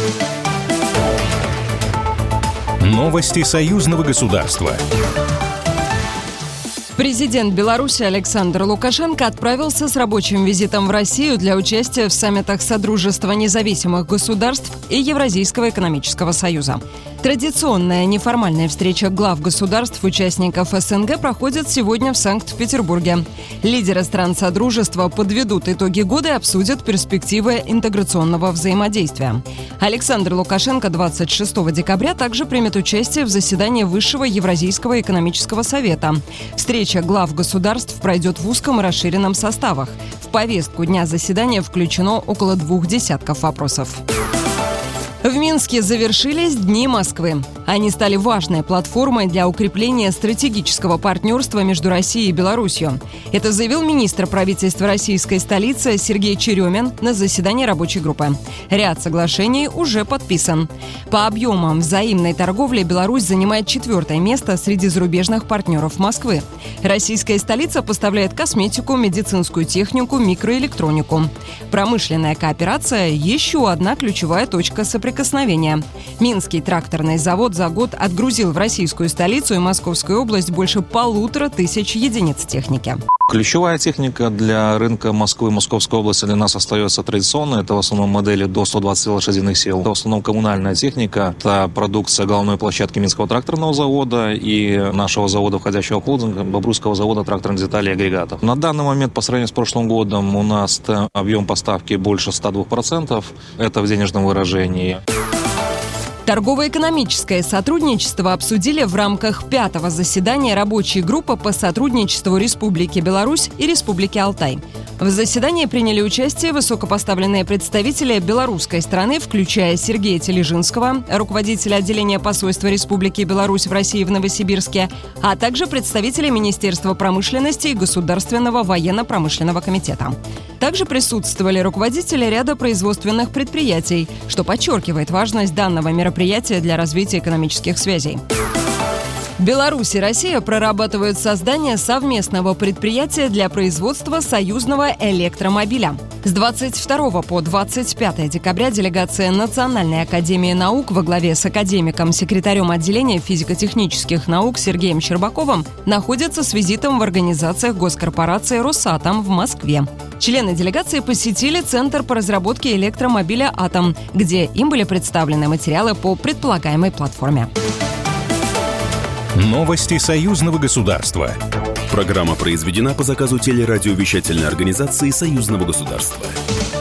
Новости союзного государства. Президент Беларуси Александр Лукашенко отправился с рабочим визитом в Россию для участия в саммитах Содружества независимых государств и Евразийского экономического союза. Традиционная неформальная встреча глав государств-участников СНГ проходит сегодня в Санкт-Петербурге. Лидеры стран Содружества подведут итоги года и обсудят перспективы интеграционного взаимодействия. Александр Лукашенко 26 декабря также примет участие в заседании Высшего Евразийского экономического совета. Встреча глав государств пройдет в узком и расширенном составах. В повестку дня заседания включено около 20 вопросов. В Минске завершились Дни Москвы. Они стали важной платформой для укрепления стратегического партнерства между Россией и Беларусью. Это заявил министр правительства российской столицы Сергей Черемин на заседании рабочей группы. Ряд соглашений уже подписан. По объемам взаимной торговли Беларусь занимает 4-е место среди зарубежных партнеров Москвы. Российская столица поставляет косметику, медицинскую технику, микроэлектронику. Промышленная кооперация – еще одна ключевая точка соприкосновения. Минский тракторный завод за год отгрузил в российскую столицу и Московскую область больше 1500 единиц техники. Ключевая техника для рынка Москвы и Московской области для нас остается традиционной. Это в основном модели до 120 лошадиных сил. Это в основном коммунальная техника. Это продукция головной площадки Минского тракторного завода и нашего завода, входящего в холдинг, Бобруйского завода тракторных деталей и агрегатов. На данный момент, по сравнению с прошлым годом, у нас объем поставки больше 102%. Это в денежном выражении. Торгово-экономическое сотрудничество обсудили в рамках 5-го заседания рабочей группы по сотрудничеству Республики Беларусь и Республики Алтай. В заседании приняли участие высокопоставленные представители белорусской страны, включая Сергея Тележинского, руководителя отделения посольства Республики Беларусь в России в Новосибирске, а также представители Министерства промышленности и Государственного военно-промышленного комитета. Также присутствовали руководители ряда производственных предприятий, что подчеркивает важность данного мероприятия для развития экономических связей. Беларусь и Россия прорабатывают создание совместного предприятия для производства союзного электромобиля. С 22 по 25 декабря делегация Национальной академии наук во главе с академиком, секретарем отделения физико-технических наук Сергеем Щербаковым находится с визитом в организациях госкорпорации «Росатом» в Москве. Члены делегации посетили Центр по разработке электромобиля «Атом», где им были представлены материалы по предполагаемой платформе. Новости союзного государства. Программа произведена по заказу телерадиовещательной организации союзного государства.